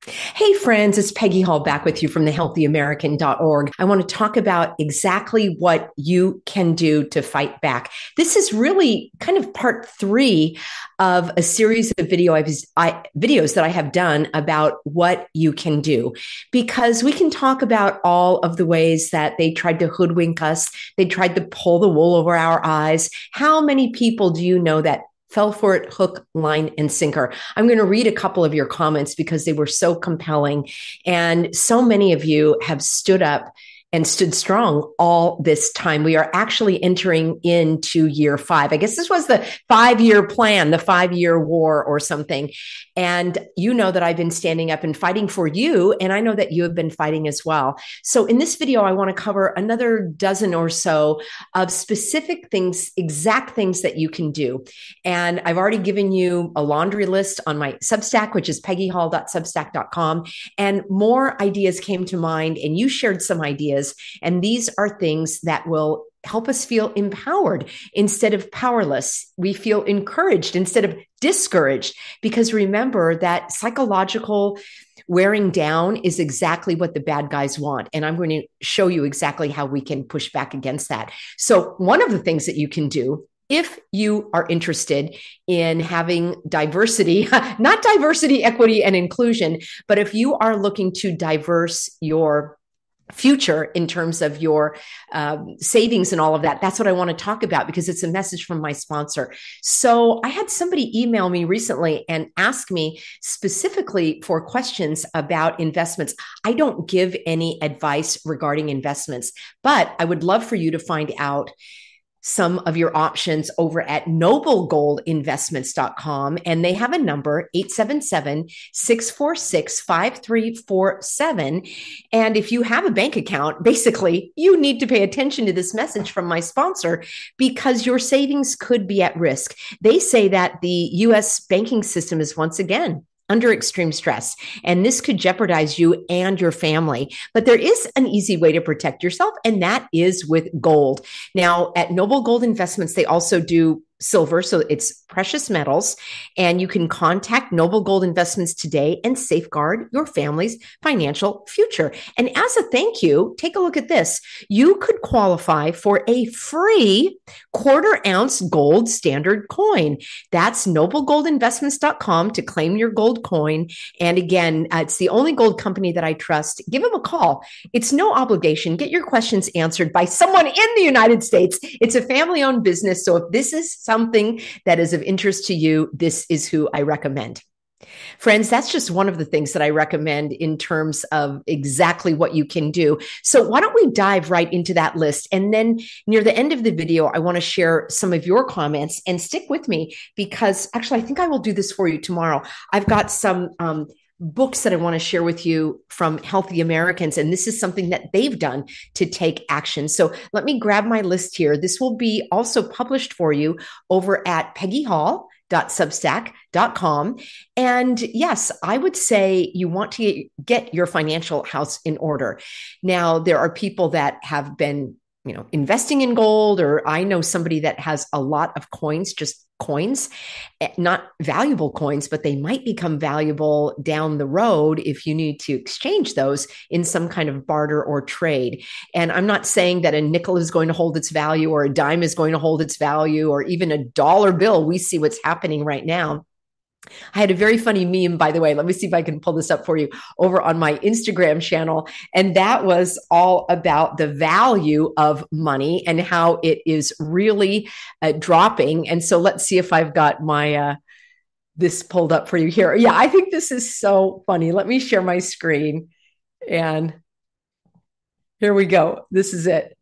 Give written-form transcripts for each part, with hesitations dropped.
Hey friends, it's Peggy Hall back with you from thehealthyamerican.org. I want to talk about exactly what you can do to fight back. This is really kind of part three of a series of videos that I have done about what you can do, because we can talk about all of the ways that they tried to hoodwink us. They tried to pull the wool over our eyes. How many people do you know that fell for it hook, line, and sinker? I'm going to read a couple of your comments because they were so compelling. And so many of you have stood up and stood strong all this time. We are actually entering into year 5. I guess this was the 5-year plan, the 5-year war or something. And you know that I've been standing up and fighting for you. And I know that you have been fighting as well. So in this video, I want to cover another dozen or so of specific things, exact things that you can do. And I've already given you a laundry list on my Substack, which is peggyhall.substack.com. And more ideas came to mind, and you shared some ideas. And these are things that will help us feel empowered instead of powerless. We feel encouraged instead of discouraged, because remember that psychological wearing down is exactly what the bad guys want. And I'm going to show you exactly how we can push back against that. So one of the things that you can do, if you are interested in having diversity, not diversity, equity, and inclusion, but if you are looking to diverse your future in terms of your savings and all of that, that's what I want to talk about, because it's a message from my sponsor. So I had somebody email me recently and ask me specifically for questions about investments. I don't give any advice regarding investments, but I would love for you to find out some of your options over at noblegoldinvestments.com. And they have a number, 877-646-5347. And if you have a bank account, basically, you need to pay attention to this message from my sponsor, because your savings could be at risk. They say that the US banking system is once again under extreme stress, and this could jeopardize you and your family. But there is an easy way to protect yourself, and that is with gold. Now, at Noble Gold Investments, they also do silver, so it's precious metals, and you can contact Noble Gold Investments today and safeguard your family's financial future. And as a thank you, take a look at this. You could qualify for a free quarter-ounce gold standard coin. That's noblegoldinvestments.com to claim your gold coin. And again, it's the only gold company that I trust. Give them a call. It's no obligation. Get your questions answered by someone in the United States. It's a family-owned business, so if this is something that is of interest to you, this is who I recommend. Friends, that's just one of the things that I recommend in terms of exactly what you can do. So why don't we dive right into that list? And then near the end of the video, I want to share some of your comments, and stick with me, because actually, I think I will do this for you tomorrow. I've got some books that I want to share with you from Healthy Americans, and this is something that they've done to take action. So let me grab my list here. This will be also published for you over at peggyhall.substack.com. And yes, I would say you want to get your financial house in order. Now, there are people that have been investing in gold, or I know somebody that has a lot of coins, just coins, not valuable coins, but they might become valuable down the road if you need to exchange those in some kind of barter or trade. And I'm not saying that a nickel is going to hold its value, or a dime is going to hold its value, or even a dollar bill. We see what's happening right now. I had a very funny meme, by the way. Let me see if I can pull this up for you over on my Instagram channel. And that was all about the value of money and how it is really dropping. And so let's see if I've got my this pulled up for you here. Yeah, I think this is so funny. Let me share my screen. And here we go. This is it.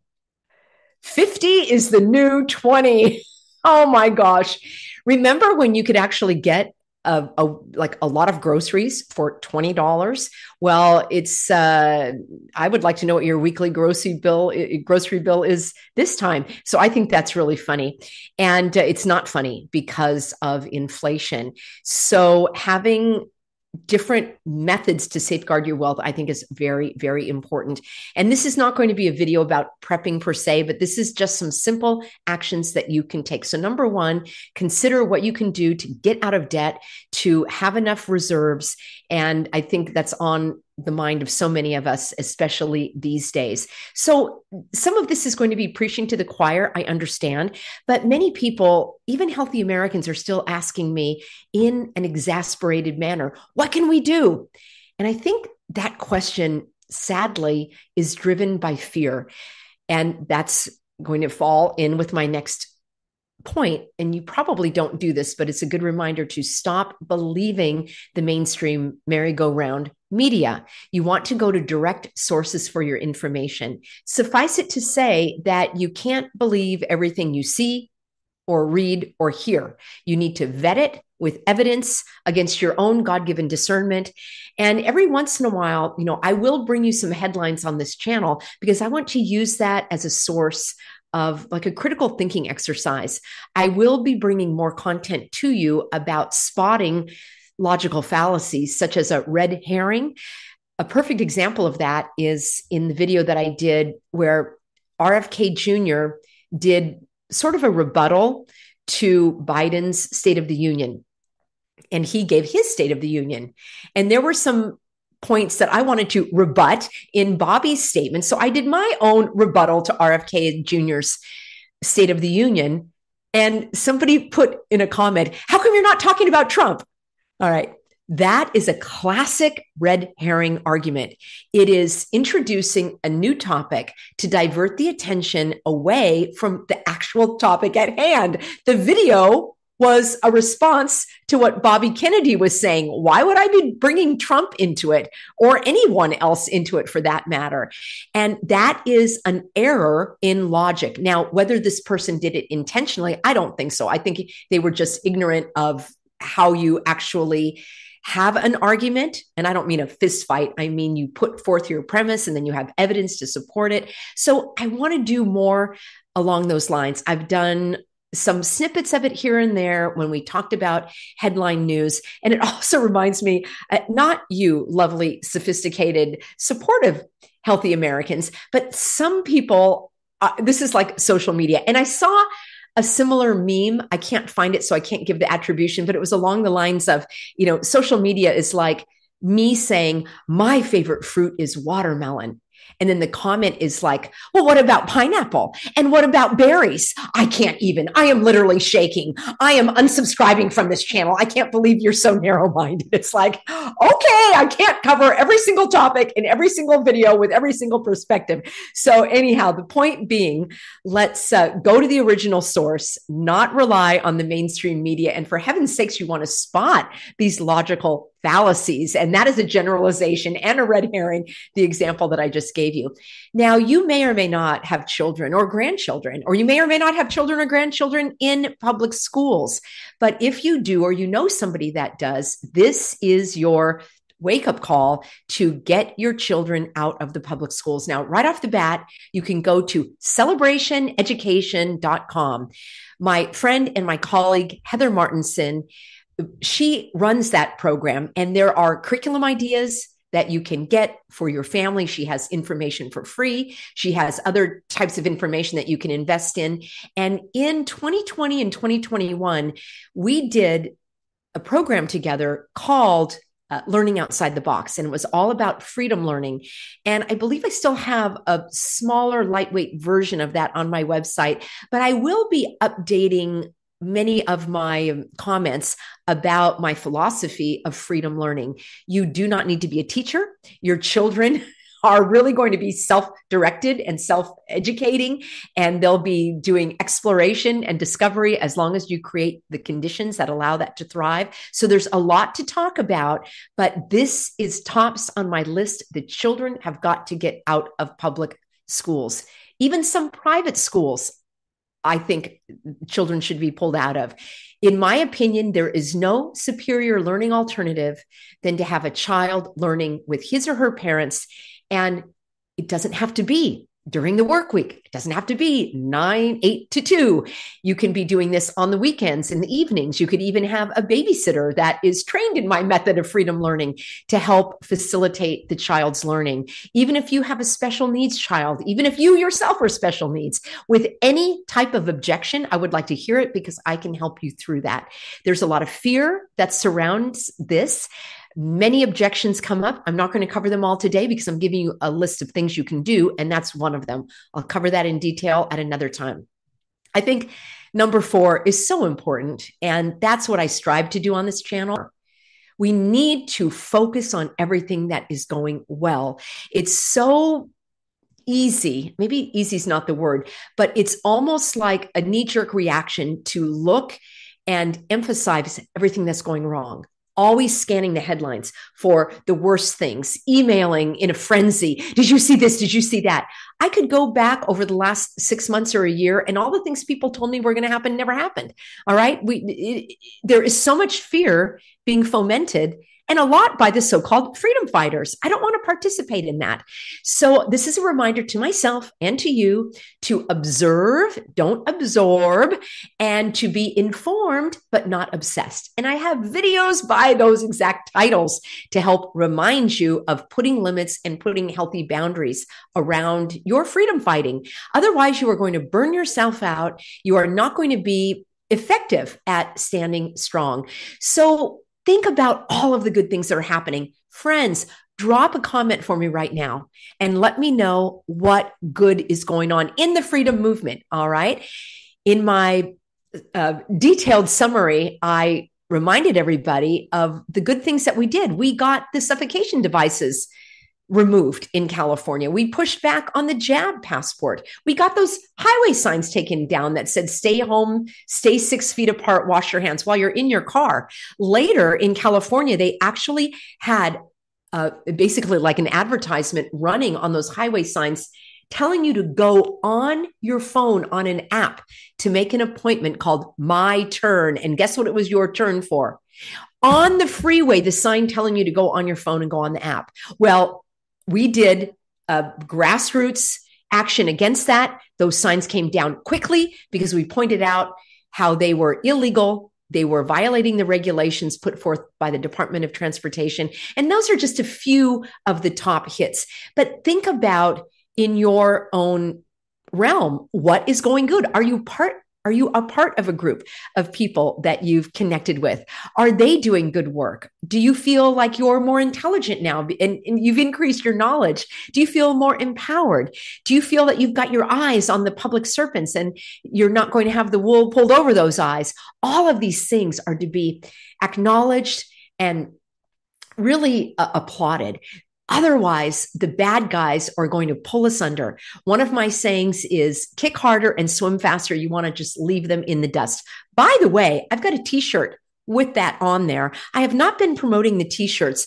50 is the new 20. Oh my gosh. Remember when you could actually get like a lot of groceries for $20? Well, it's I would like to know what your weekly grocery bill is this time. So I think that's really funny. And it's not funny because of inflation. So having different methods to safeguard your wealth, I think is very, very important. And this is not going to be a video about prepping per se, but this is just some simple actions that you can take. So number one, consider what you can do to get out of debt, to have enough reserves. And I think that's on the mind of so many of us, especially these days. So some of this is going to be preaching to the choir, I understand, but many people, even healthy Americans, are still asking me in an exasperated manner, what can we do? And I think that question, sadly, is driven by fear. And that's going to fall in with my next point, and you probably don't do this, but it's a good reminder to stop believing the mainstream merry-go-round media. You want to go to direct sources for your information. Suffice it to say that you can't believe everything you see or read or hear. You need to vet it with evidence against your own God-given discernment. And every once in a while, I will bring you some headlines on this channel because I want to use that as a source of like a critical thinking exercise. I will be bringing more content to you about spotting logical fallacies, such as a red herring. A perfect example of that is in the video that I did where RFK Jr. did sort of a rebuttal to Biden's State of the Union. And he gave his State of the Union. And there were some points that I wanted to rebut in Bobby's statement. So I did my own rebuttal to RFK Jr.'s State of the Union. And somebody put in a comment, how come you're not talking about Trump? All right. That is a classic red herring argument. It is introducing a new topic to divert the attention away from the actual topic at hand. The video was a response to what Bobby Kennedy was saying. Why would I be bringing Trump into it or anyone else into it for that matter? And that is an error in logic. Now, whether this person did it intentionally, I don't think so. I think they were just ignorant of how you actually have an argument. And I don't mean a fist fight. I mean, you put forth your premise and then you have evidence to support it. So I want to do more along those lines. I've done some snippets of it here and there when we talked about headline news. And it also reminds me, not you, lovely, sophisticated, supportive, healthy Americans, but some people, this is like social media. And I saw a similar meme. I can't find it, so I can't give the attribution, but it was along the lines of, social media is like me saying, my favorite fruit is watermelon. And then the comment is like, well, what about pineapple? And what about berries? I can't even. I am literally shaking. I am unsubscribing from this channel. I can't believe you're so narrow-minded. It's like, okay, I can't cover every single topic in every single video with every single perspective. So anyhow, the point being, let's go to the original source, not rely on the mainstream media. And for heaven's sakes, you want to spot these logical fallacies. And that is a generalization and a red herring, the example that I just gave you. Now, you may or may not have children or grandchildren, or you may or may not have children or grandchildren in public schools. But if you do, or you know somebody that does, this is your wake-up call to get your children out of the public schools. Now, right off the bat, you can go to celebrationeducation.com. My friend and my colleague, Heather Martinson, she runs that program, and there are curriculum ideas that you can get for your family. She has information for free. She has other types of information that you can invest in. And in 2020 and 2021, we did a program together called Learning Outside the Box. And it was all about freedom learning. And I believe I still have a smaller, lightweight version of that on my website, but I will be updating many of my comments about my philosophy of freedom learning. You do not need to be a teacher. Your children are really going to be self-directed and self-educating, and they'll be doing exploration and discovery as long as you create the conditions that allow that to thrive. So there's a lot to talk about, but this is tops on my list. The children have got to get out of public schools, even some private schools. I think children should be pulled out of. In my opinion, there is no superior learning alternative than to have a child learning with his or her parents. And it doesn't have to be during the work week. It doesn't have to be 8 to 2. You can be doing this on the weekends, in the evenings. You could even have a babysitter that is trained in my method of freedom learning to help facilitate the child's learning. Even if you have a special needs child, even if you yourself are special needs, with any type of objection, I would like to hear it because I can help you through that. There's a lot of fear that surrounds this. Many objections come up. I'm not going to cover them all today because I'm giving you a list of things you can do, and that's one of them. I'll cover that in detail at another time. I think number 4 is so important, and that's what I strive to do on this channel. We need to focus on everything that is going well. It's so easy, maybe easy is not the word, but it's almost like a knee-jerk reaction to look and emphasize everything that's going wrong. Always scanning the headlines for the worst things, emailing in a frenzy. Did you see this? Did you see that? I could go back over the last 6 months or a year, and all the things people told me were going to happen never happened. All right. There is so much fear being fomented, and a lot by the so-called freedom fighters. I don't want to participate in that. So this is a reminder to myself and to you to observe, don't absorb, and to be informed, but not obsessed. And I have videos by those exact titles to help remind you of putting limits and putting healthy boundaries around your freedom fighting. Otherwise, you are going to burn yourself out. You are not going to be effective at standing strong. So think about all of the good things that are happening. Friends, drop a comment for me right now and let me know what good is going on in the freedom movement. All right. In my detailed summary, I reminded everybody of the good things that we did. We got the suffocation devices removed in California. We pushed back on the jab passport. We got those highway signs taken down that said, stay home, stay 6 feet apart, wash your hands while you're in your car. Later in California, they actually had basically like an advertisement running on those highway signs telling you to go on your phone on an app to make an appointment called My Turn. And guess what it was your turn for? On the freeway, the sign telling you to go on your phone and go on the app. Well, we did grassroots action against that. Those signs came down quickly because we pointed out how they were illegal. They were violating the regulations put forth by the Department of Transportation. And those are just a few of the top hits. But think about in your own realm, what is going good? Are you a part of a group of people that you've connected with? Are they doing good work? Do you feel like you're more intelligent now and you've increased your knowledge? Do you feel more empowered? Do you feel that you've got your eyes on the public serpents and you're not going to have the wool pulled over those eyes? All of these things are to be acknowledged and really applauded. Otherwise, the bad guys are going to pull us under. One of my sayings is kick harder and swim faster. You want to just leave them in the dust. By the way, I've got a t-shirt with that on there. I have not been promoting the t-shirts.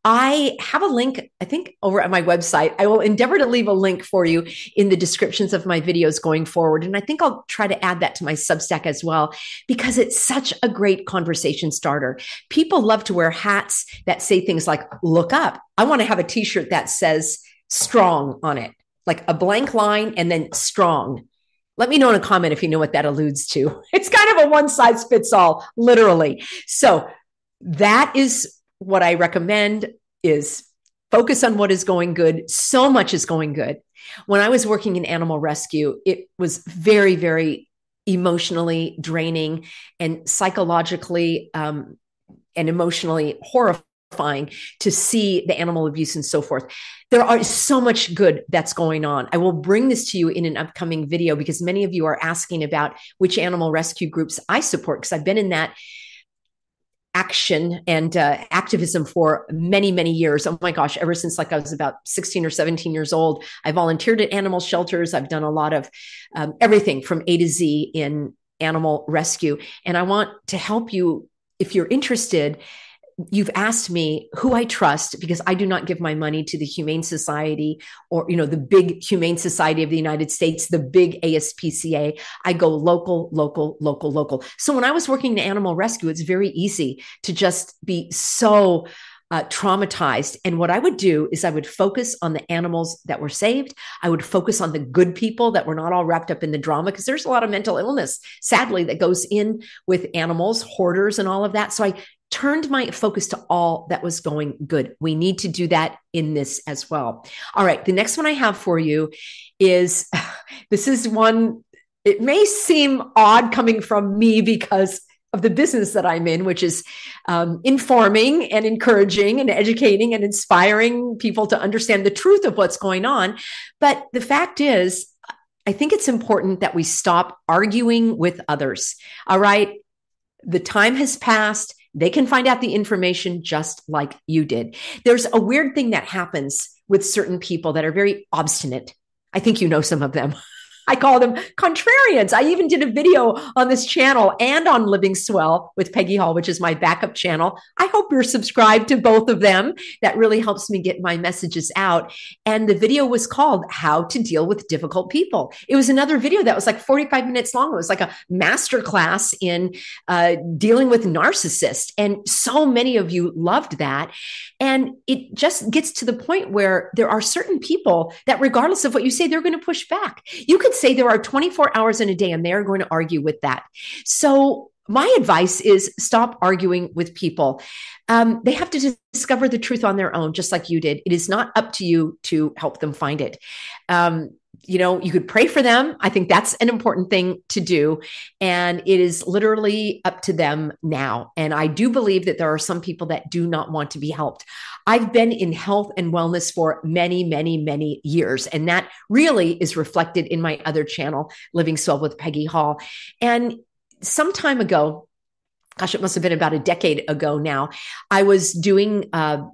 I have a link, I think, over at my website. I will endeavor to leave a link for you in the descriptions of my videos going forward. And I think I'll try to add that to my Substack as well, because it's such a great conversation starter. People love to wear hats that say things like, look up. I want to have a t-shirt that says strong on it, like a blank line and then strong. Let me know in a comment if you know what that alludes to. It's kind of a one size fits all, literally. So that is what I recommend, is focus on what is going good. So much is going good. When I was working in animal rescue, it was very, very emotionally draining and psychologically and emotionally horrifying to see the animal abuse and so forth. There are so much good that's going on. I will bring this to you in an upcoming video because many of you are asking about which animal rescue groups I support, because I've been in that action and activism for many, many years. Oh my gosh, ever since like I was about 16 or 17 years old, I volunteered at animal shelters. I've done a lot of everything from A to Z in animal rescue. And I want to help you if you're interested. You've asked me who I trust, because I do not give my money to the Humane Society or, the big Humane Society of the United States, the big ASPCA. I go local, local, local, local. So when I was working in animal rescue, it's very easy to just be so traumatized. And what I would do is I would focus on the animals that were saved. I would focus on the good people that were not all wrapped up in the drama, because there's a lot of mental illness, sadly, that goes in with animals, hoarders, and all of that. So I turned my focus to all that was going good. We need to do that in this as well. All right. The next one I have for you is this is one, it may seem odd coming from me because of the business that I'm in, which is informing and encouraging and educating and inspiring people to understand the truth of what's going on. But the fact is, I think it's important that we stop arguing with others. All right. The time has passed. They can find out the information just like you did. There's a weird thing that happens with certain people that are very obstinate. I think you know some of them. I call them contrarians. I even did a video on this channel and on Living Swell with Peggy Hall, which is my backup channel. I hope you're subscribed to both of them. That really helps me get my messages out. And the video was called How to Deal with Difficult People. It was another video that was like 45 minutes long. It was like a masterclass in dealing with narcissists. And so many of you loved that. And it just gets to the point where there are certain people that, regardless of what you say, they're going to push back. You could say there are 24 hours in a day and they are going to argue with that. So my advice is stop arguing with people. They have to discover the truth on their own, just like you did. It is not up to you to help them find it. You could pray for them. I think that's an important thing to do. And it is literally up to them now. And I do believe that there are some people that do not want to be helped. I've been in health and wellness for many, many, many years. And that really is reflected in my other channel, Living Swell with Peggy Hall. And some time ago, gosh, it must have been about a decade ago now, I was doing,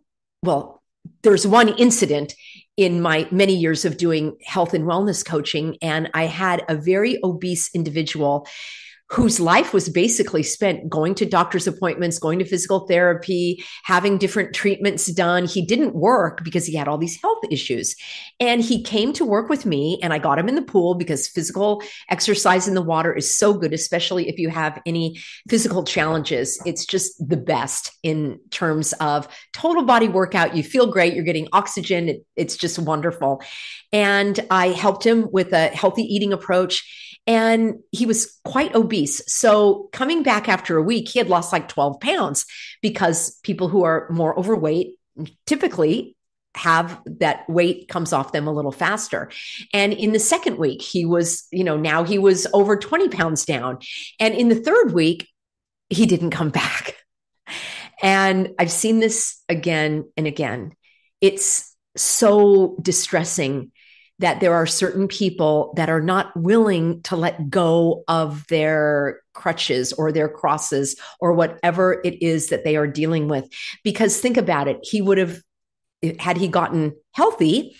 there's one incident in my many years of doing health and wellness coaching. And I had a very obese individual whose life was basically spent going to doctor's appointments, going to physical therapy, having different treatments done. He didn't work because he had all these health issues. And he came to work with me, and I got him in the pool because physical exercise in the water is so good, especially if you have any physical challenges. It's just the best in terms of total body workout. You feel great. You're getting oxygen. It's just wonderful. And I helped him with a healthy eating approach. And he was quite obese. So coming back after a week, he had lost like 12 pounds, because people who are more overweight typically have that weight comes off them a little faster. And in the second week, he was, now he was over 20 pounds down. And in the third week, he didn't come back. And I've seen this again and again. It's so distressing that there are certain people that are not willing to let go of their crutches or their crosses or whatever it is that they are dealing with. Because think about it, he would have, had he gotten healthy,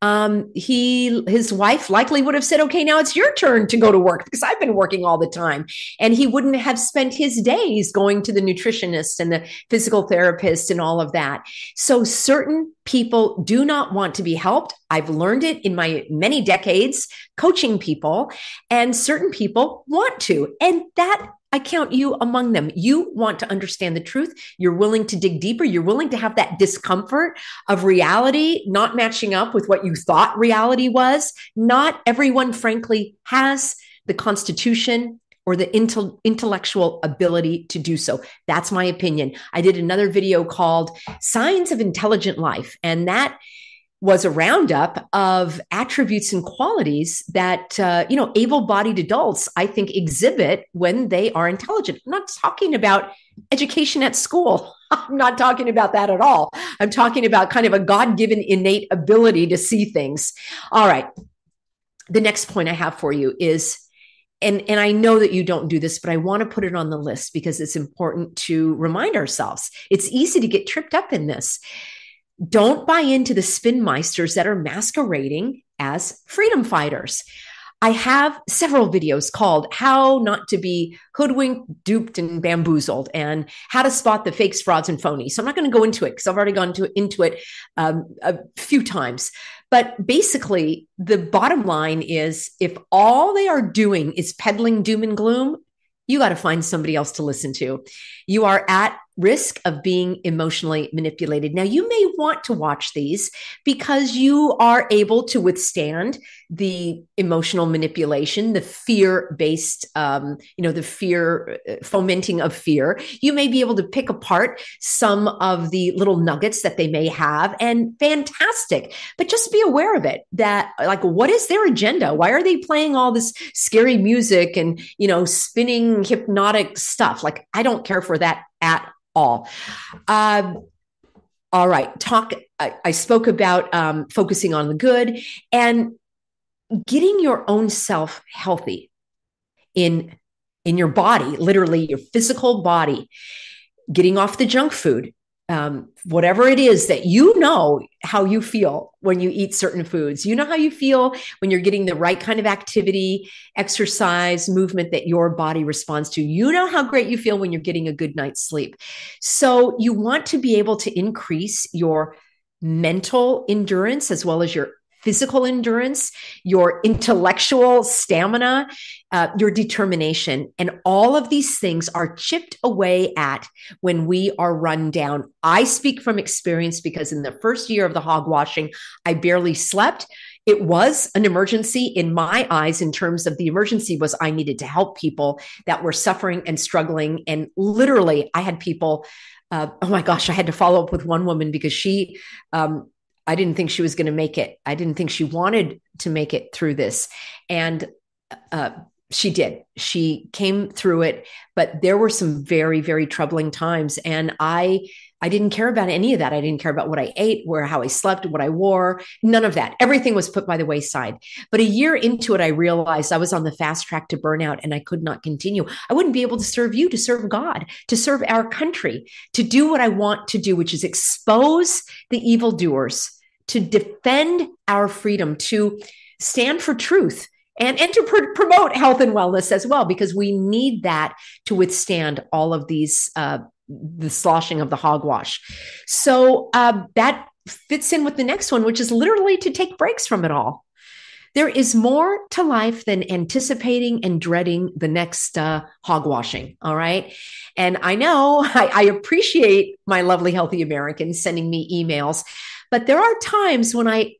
his wife likely would have said, okay, now it's your turn to go to work because I've been working all the time. And he wouldn't have spent his days going to the nutritionist and the physical therapist and all of that. So certain people do not want to be helped. I've learned it in my many decades coaching people, and certain people want to. And that I count you among them. You want to understand the truth. You're willing to dig deeper. You're willing to have that discomfort of reality not matching up with what you thought reality was. Not everyone, frankly, has the constitution or the intellectual ability to do so. That's my opinion. I did another video called Signs of Intelligent Life, and that was a roundup of attributes and qualities that, able-bodied adults, I think, exhibit when they are intelligent. I'm not talking about education at school. I'm not talking about that at all. I'm talking about kind of a God-given innate ability to see things. All right. The next point I have for you is, and I know that you don't do this, but I want to put it on the list because it's important to remind ourselves. It's easy to get tripped up in this. Don't buy into the spin meisters that are masquerading as freedom fighters. I have several videos called How Not to Be Hoodwinked, Duped, and Bamboozled, and How to Spot the Fakes, Frauds, and Phonies. So I'm not going to go into it because I've already gone into it a few times. But basically, the bottom line is, if all they are doing is peddling doom and gloom, you got to find somebody else to listen to. You are at risk of being emotionally manipulated. Now, you may want to watch these because you are able to withstand the emotional manipulation, the fear-based, the fear fomenting of fear. You may be able to pick apart some of the little nuggets that they may have, and fantastic. But just be aware of it, that like, what is their agenda? Why are they playing all this scary music and, spinning hypnotic stuff? Like, I don't care for that at all. All right. I spoke about focusing on the good and getting your own self healthy in your body, literally your physical body, getting off the junk food, whatever it is that how you feel when you eat certain foods. You know how you feel when you're getting the right kind of activity, exercise, movement that your body responds to. You know how great you feel when you're getting a good night's sleep. So you want to be able to increase your mental endurance as well as your physical endurance, your intellectual stamina, your determination. And all of these things are chipped away at when we are run down. I speak from experience because in the first year of the hog washing, I barely slept. It was an emergency in my eyes. In terms of the emergency was I needed to help people that were suffering and struggling. And literally I had people, oh my gosh, I had to follow up with one woman because I didn't think she was going to make it. I didn't think she wanted to make it through this. And she did. She came through it, but there were some very, very troubling times. And I didn't care about any of that. I didn't care about what I ate, how I slept, what I wore, none of that. Everything was put by the wayside. But a year into it, I realized I was on the fast track to burnout and I could not continue. I wouldn't be able to serve you, to serve God, to serve our country, to do what I want to do, which is expose the evildoers, to defend our freedom, to stand for truth, and to promote health and wellness as well, because we need that to withstand all of these, the sloshing of the hogwash. So that fits in with the next one, which is literally to take breaks from it all. There is more to life than anticipating and dreading the next hogwashing. All right. And I know I appreciate my lovely, healthy Americans sending me emails, but there are times when I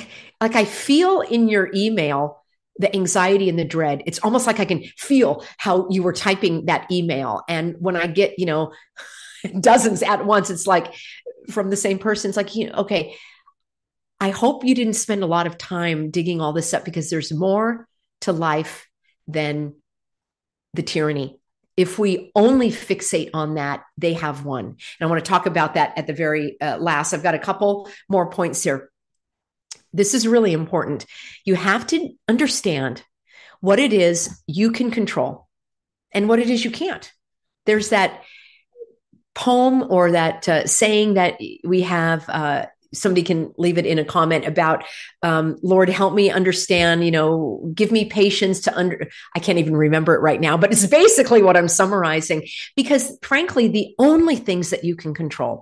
feel in your email the anxiety and the dread. It's almost like I can feel how you were typing that email. And when I get, dozens at once, it's like from the same person. It's like, okay, I hope you didn't spend a lot of time digging all this up, because there's more to life than the tyranny. If we only fixate on that, they have won. And I want to talk about that at the very last. I've got a couple more points here. This is really important. You have to understand what it is you can control and what it is you can't. There's that poem or that saying that we have, somebody can leave it in a comment about, Lord, help me understand, give me patience I can't even remember it right now, but it's basically what I'm summarizing, because frankly, the only things that you can control,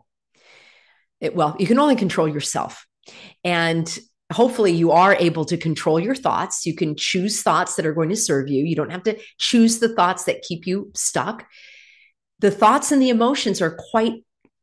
you can only control yourself. And hopefully you are able to control your thoughts. You can choose thoughts that are going to serve you. You don't have to choose the thoughts that keep you stuck. The thoughts and the emotions are quite,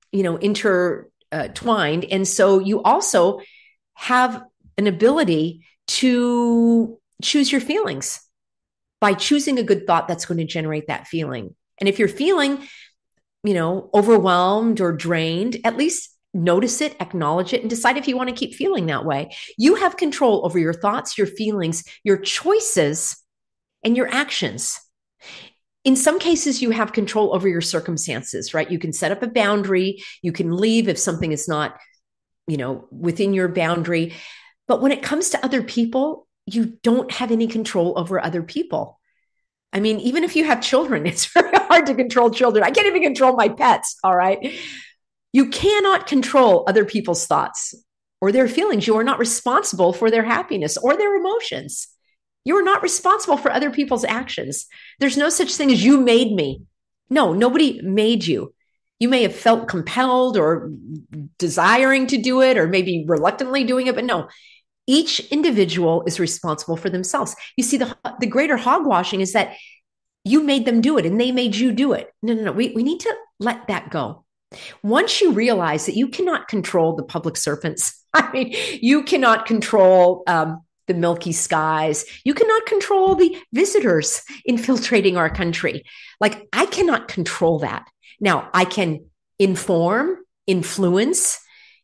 intertwined. And so you also have an ability to choose your feelings by choosing a good thought that's going to generate that feeling. And if you're feeling, overwhelmed or drained, at least notice it, acknowledge it, and decide if you want to keep feeling that way. You have control over your thoughts, your feelings, your choices, and your actions. In some cases, you have control over your circumstances, right? You can set up a boundary. You can leave if something is not, within your boundary. But when it comes to other people, you don't have any control over other people. I mean, even if you have children, it's very hard to control children. I can't even control my pets, all right? You cannot control other people's thoughts or their feelings. You are not responsible for their happiness or their emotions. You are not responsible for other people's actions. There's no such thing as you made me. No, nobody made you. You may have felt compelled or desiring to do it, or maybe reluctantly doing it, but no, each individual is responsible for themselves. You see, the greater hogwashing is that you made them do it and they made you do it. No. We need to let that go. Once you realize that you cannot control the public serpents, I mean, you cannot control the milky skies, you cannot control the visitors infiltrating our country. Like, I cannot control that. Now, I can inform, influence,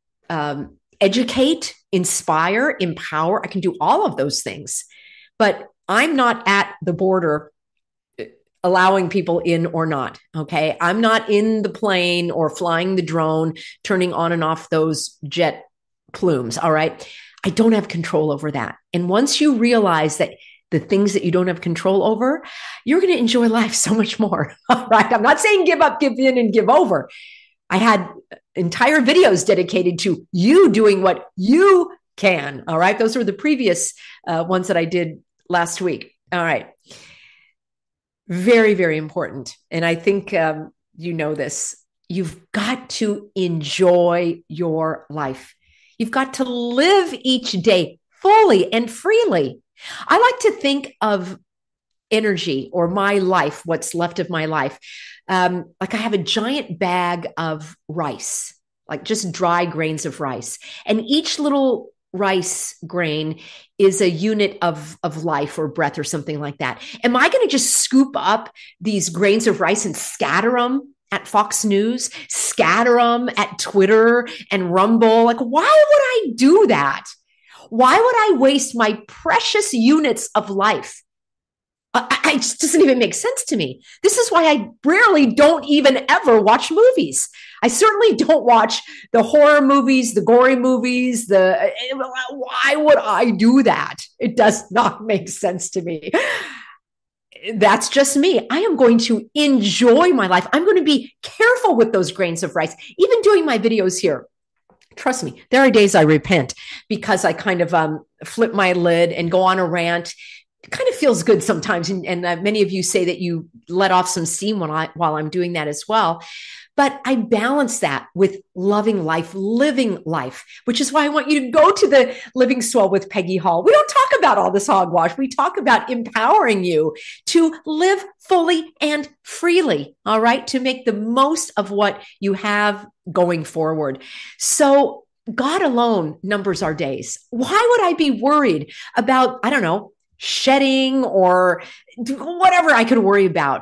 educate, inspire, empower. I can do all of those things, but I'm not at the border allowing people in or not. Okay. I'm not in the plane or flying the drone, turning on and off those jet plumes. All right. I don't have control over that. And once you realize that the things that you don't have control over, you're going to enjoy life so much more. All right. I'm not saying give up, give in, and give over. I had entire videos dedicated to you doing what you can. All right. Those were the previous ones that I did last week. All right. Very, very important. And I think you know this. You've got to enjoy your life. You've got to live each day fully and freely. I like to think of energy or my life, what's left of my life. Like, I have a giant bag of rice, like just dry grains of rice. And each little rice grain is a unit of life or breath or something like that. Am I going to just scoop up these grains of rice and scatter them at Fox News, scatter them at Twitter and Rumble? Like, why would I do that? Why would I waste my precious units of life? It just doesn't even make sense to me. This is why I rarely don't even ever watch movies. I certainly don't watch the horror movies, the gory movies. Why would I do that? It does not make sense to me. That's just me. I am going to enjoy my life. I'm going to be careful with those grains of rice, even doing my videos here. Trust me, there are days I repent because I kind of flip my lid and go on a rant. It kind of feels good sometimes. And many of you say that you let off some steam while I'm doing that as well. But I balance that with loving life, living life, which is why I want you to go to the Living Swell with Peggy Hall. We don't talk about all this hogwash. We talk about empowering you to live fully and freely, all right, to make the most of what you have going forward. So God alone numbers our days. Why would I be worried about, I don't know, shedding or whatever I could worry about?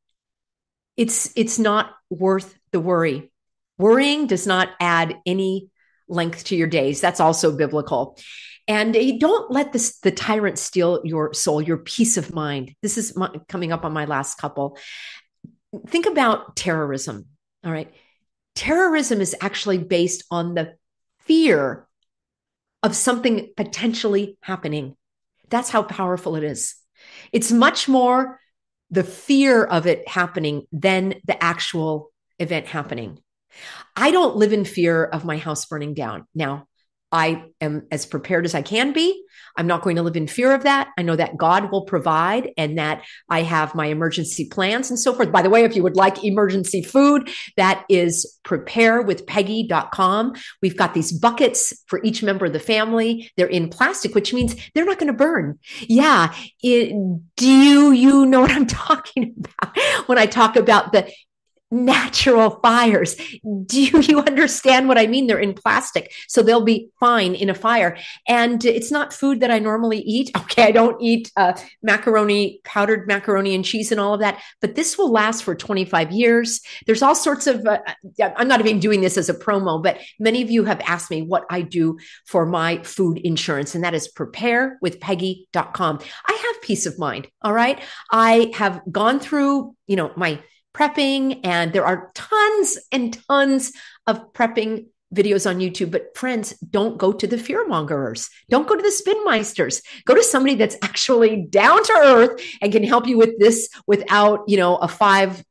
It's not worth the worry. Worrying does not add any length to your days. That's also biblical. And don't let the tyrant steal your soul, your peace of mind. This is coming up on my last couple. Think about terrorism. All right. Terrorism is actually based on the fear of something potentially happening. That's how powerful it is. It's much more the fear of it happening than the actual event happening. I don't live in fear of my house burning down. Now, I am as prepared as I can be. I'm not going to live in fear of that. I know that God will provide and that I have my emergency plans and so forth. By the way, if you would like emergency food, that is preparewithpeggy.com. We've got these buckets for each member of the family. They're in plastic, which means they're not going to burn. Yeah. Do you know what I'm talking about when I talk about the natural fires? Do you understand what I mean? They're in plastic, so they'll be fine in a fire. And it's not food that I normally eat. Okay, I don't eat macaroni, powdered macaroni and cheese and all of that, but this will last for 25 years. There's all sorts of, I'm not even doing this as a promo, but many of you have asked me what I do for my food insurance, and that is preparewithpeggy.com. I have peace of mind, all right? I have gone through, my prepping, and there are tons and tons of prepping videos on YouTube. But friends, don't go to the fearmongers. Don't go to the spinmeisters. Go to somebody that's actually down to earth and can help you with this without, a 5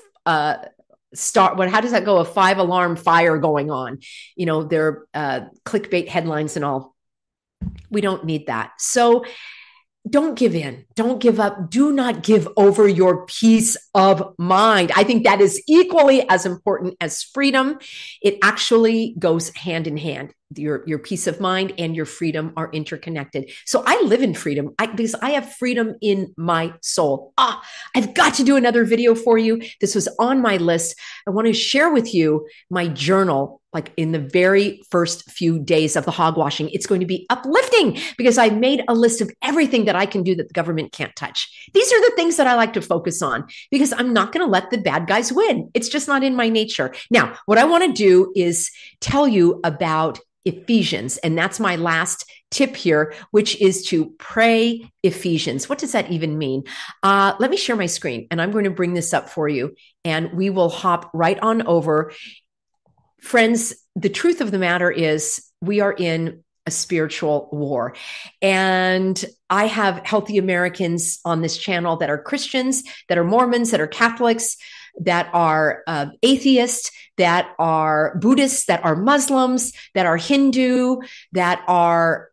star. How does that go? A 5-alarm fire going on, their clickbait headlines and all. We don't need that. So don't give in. Don't give up. Do not give over your peace of mind. I think that is equally as important as freedom. It actually goes hand in hand. your peace of mind and your freedom are interconnected. So I live in freedom because I have freedom in my soul. I've got to do another video for you. This was on my list. I want to share with you my journal, like in the very first few days of the hogwashing. It's going to be uplifting because I made a list of everything that I can do that the government can't touch. These are the things that I like to focus on because I'm not going to let the bad guys win. It's just not in my nature. Now, what I want to do is tell you about Ephesians. And that's my last tip here, which is to pray Ephesians. What does that even mean? Let me share my screen and I'm going to bring this up for you and we will hop right on over. Friends, the truth of the matter is we are in a spiritual war. And I have Healthy Americans on this channel that are Christians, that are Mormons, that are Catholics, that are atheists, that are Buddhists, that are Muslims, that are Hindu, that are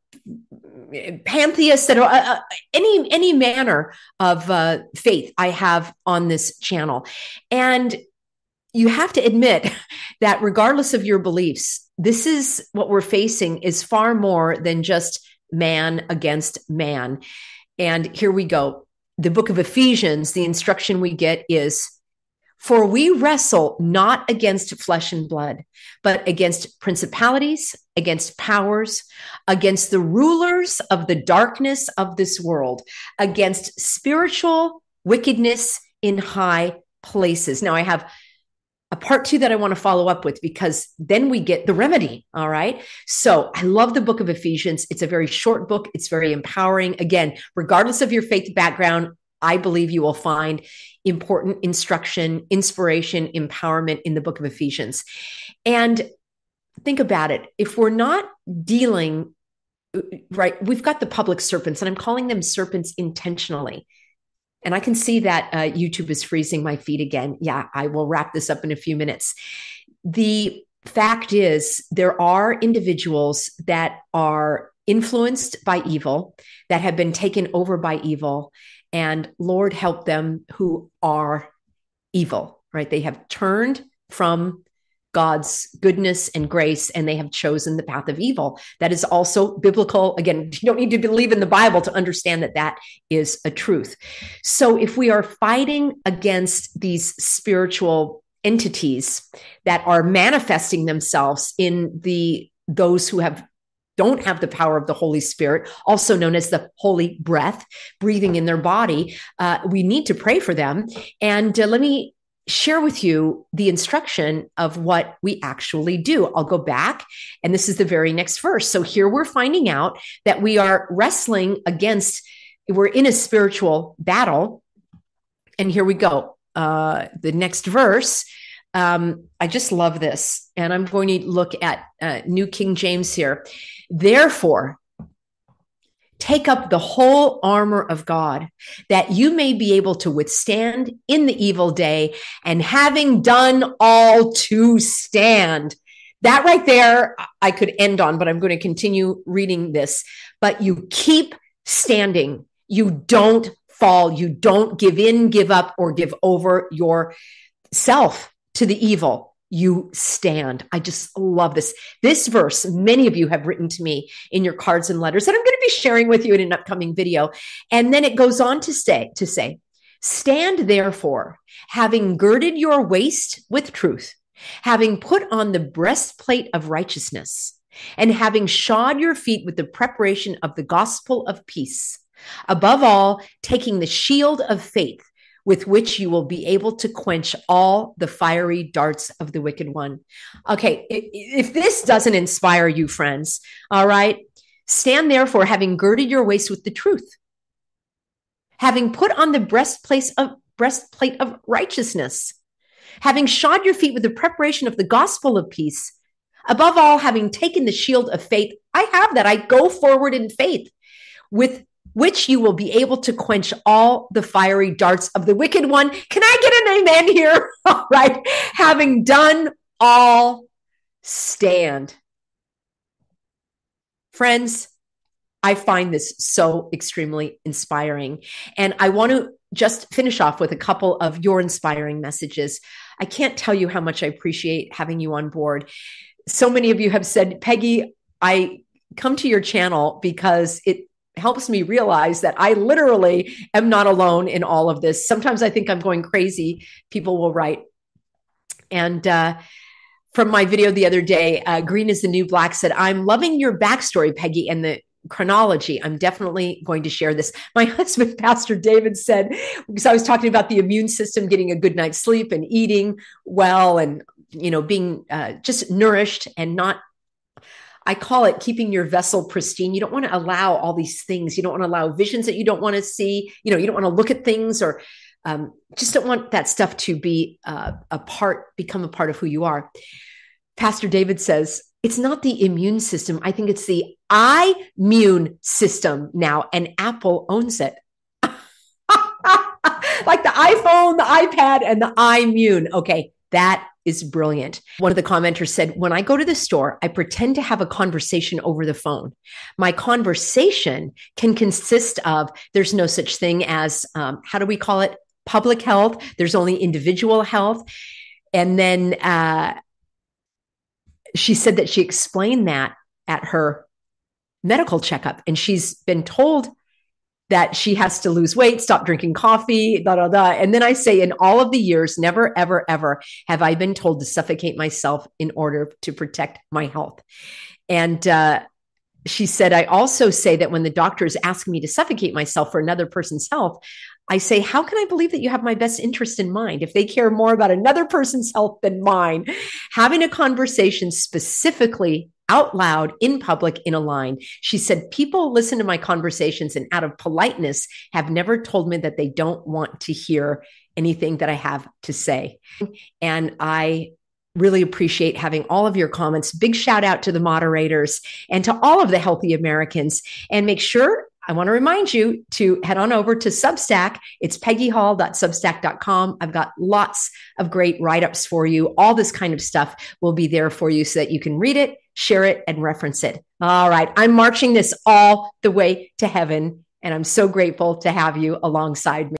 pantheists, that are any manner of faith I have on this channel. And you have to admit that regardless of your beliefs, this is what we're facing is far more than just man against man. And here we go. The book of Ephesians, the instruction we get is, for we wrestle not against flesh and blood, but against principalities, against powers, against the rulers of the darkness of this world, against spiritual wickedness in high places. Now I have a part 2 that I want to follow up with because then we get the remedy. All right. So I love the book of Ephesians. It's a very short book. It's very empowering. Again, regardless of your faith background, I believe you will find important instruction, inspiration, empowerment in the book of Ephesians. And think about it. If we're not dealing, right, we've got the public serpents, and I'm calling them serpents intentionally. And I can see that YouTube is freezing my feed again. Yeah, I will wrap this up in a few minutes. The fact is, there are individuals that are influenced by evil, that have been taken over by evil, and Lord help them who are evil, right? They have turned from God's goodness and grace, and they have chosen the path of evil. That is also biblical. Again, you don't need to believe in the Bible to understand that that is a truth. So if we are fighting against these spiritual entities that are manifesting themselves in those who don't have the power of the Holy Spirit, also known as the Holy Breath, breathing in their body, we need to pray for them. And let me share with you the instruction of what we actually do. I'll go back, and this is the very next verse. So here we're finding out that we are wrestling we're in a spiritual battle. And here we go. The next verse, I just love this. And I'm going to look at New King James here. Therefore, take up the whole armor of God, that you may be able to withstand in the evil day, and having done all to stand. That right there, I could end on, but I'm going to continue reading this. But you keep standing. You don't fall. You don't give in, give up, or give over yourself to the evil. You stand. I just love this. This verse, many of you have written to me in your cards and letters that I'm going to be sharing with you in an upcoming video. And then it goes on to say, stand therefore, having girded your waist with truth, having put on the breastplate of righteousness, and having shod your feet with the preparation of the gospel of peace. Above all, taking the shield of faith, with which you will be able to quench all the fiery darts of the wicked one. Okay, if this doesn't inspire you, friends, all right, stand therefore, having girded your waist with the truth, having put on the breastplate of righteousness, having shod your feet with the preparation of the gospel of peace, above all, having taken the shield of faith. I have that. I go forward in faith, with which you will be able to quench all the fiery darts of the wicked one. Can I get an amen here? All right. Having done all, stand. Friends, I find this so extremely inspiring. And I want to just finish off with a couple of your inspiring messages. I can't tell you how much I appreciate having you on board. So many of you have said, Peggy, I come to your channel because it helps me realize that I literally am not alone in all of this. Sometimes I think I'm going crazy, people will write. And from my video the other day, Green is the New Black said, I'm loving your backstory, Peggy, and the chronology. I'm definitely going to share this. My husband, Pastor David, said, because I was talking about the immune system, getting a good night's sleep and eating well and being just nourished and not, I call it keeping your vessel pristine. You don't want to allow all these things. You don't want to allow visions that you don't want to see. You don't want to look at things or just don't want that stuff to be become a part of who you are. Pastor David says, it's not the immune system. I think it's the immune system now, and Apple owns it. Like the iPhone, the iPad, and the iMune. Okay, that is brilliant. One of the commenters said, when I go to the store, I pretend to have a conversation over the phone. My conversation can consist of, there's no such thing as, how do we call it? Public health. There's only individual health. And then she said that she explained that at her medical checkup, and she's been told that she has to lose weight, stop drinking coffee, da, da, da. And then I say, in all of the years, never, ever, ever have I been told to suffocate myself in order to protect my health. And she said, I also say that when the doctors ask me to suffocate myself for another person's health, I say, how can I believe that you have my best interest in mind if they care more about another person's health than mine? Having a conversation specifically out loud in public in a line. She said, people listen to my conversations and out of politeness have never told me that they don't want to hear anything that I have to say. And I really appreciate having all of your comments. Big shout out to the moderators and to all of the Healthy Americans. And make sure, I want to remind you to head on over to Substack. It's peggyhall.substack.com. I've got lots of great write-ups for you. All this kind of stuff will be there for you so that you can read it, share it, and reference it. All right. I'm marching this all the way to heaven, and I'm so grateful to have you alongside me.